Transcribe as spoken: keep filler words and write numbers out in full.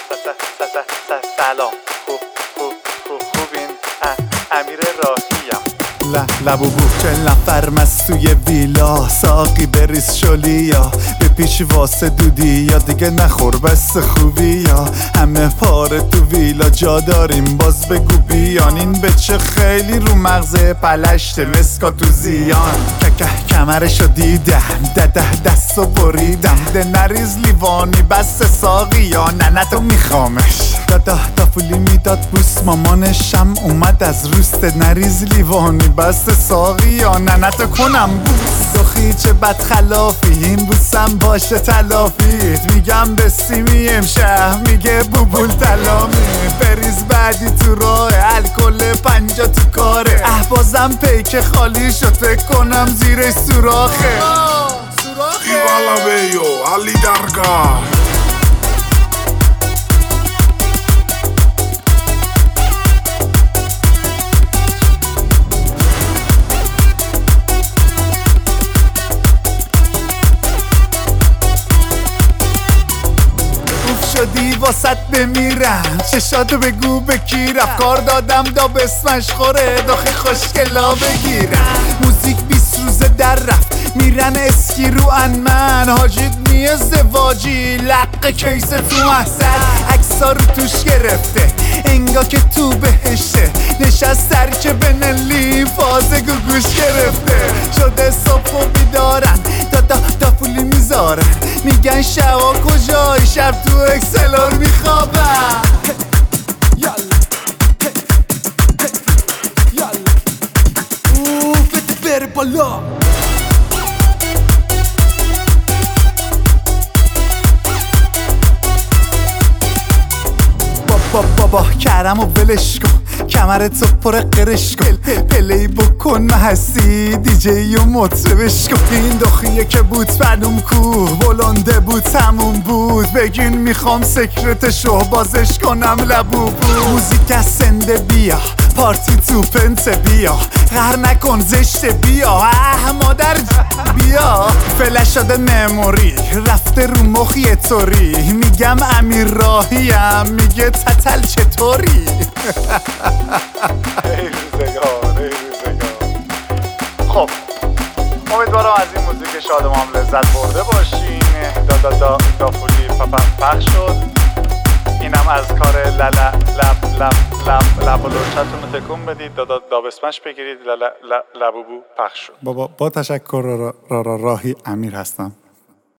سلام خوب خوب خوب خوبین امیر راهیم لبوبو چل نفر مستوی ویلا ساقی بریز شلی یا به پیش واسه دودی یا دیگه نخور بس خوبی یا همه پاره تو ویلا جا داریم باز بگو بیان این بچه خیلی رو مغزه پلشته مسکا تو زیان که که کمرشو دیدم دده دستو بریدم ده نریز لیوانی بس ساقی یا ننه تو میخوامش دادا دافولی میداد بوس مامانشم اومد از روست نریز لیوانی بس ساقی یا ننه تو کنم بوس دخی چه بد خلافی این بوسم باشه تلافیت میگم بسیمی امشب میگه بوبول تلامی بریز بعدی تو راه الکل پنجا تو کاره اه بازم پیک خالی شد فکر کنم زیرش سوراخه ایوالا بیو علی درگاه شدی واسط بمیرم چشاتو بگو بکی رفت دادم دا بسمش خوره داخی خوشگلا بگیرم موزیک بیست روزه در رفت میرن اسکی رو انمن حاجید نیه زواجی لقه کیسه تو محصل اکسا رو توش گرفته انگا که تو بهشته نشست سرچه بنلی فازه گوگوش گرفته شده صبح و بیدارن دادا دافولی میذارن میگن شبا کجای شب تو اکسلور میخوابن یالا یالا اوه بده بره بالا بابا بابا کرم و ولش کن کمرتو پر قرش کن پلی بکن محسی دیجی و مطربش کن این دخیه که بود بلوم کو بلنده بود تموم بود بگین میخوام سکرتشو بازش کنم لبوبو موزیک از سنده بیا پارتی تو پنت بیا غر نکن زشت بیا اه مادر بیا فلش شده مموری رفته رو مخ یه طوری میگم امیر راهیم میگه تتل چطوری ای روزگار ای روزگار. خب امیدوارم از این موزیک شادمان لذت برده باشین. دادا دا دافولی پخش شد. اینم از کار للا لب لب لب لب و لرچتون رو تکون بدید. دادا دابسمش بگیرید. للا لبوبو پخش شد. بابا با تشکر را را راهی امیر هستم.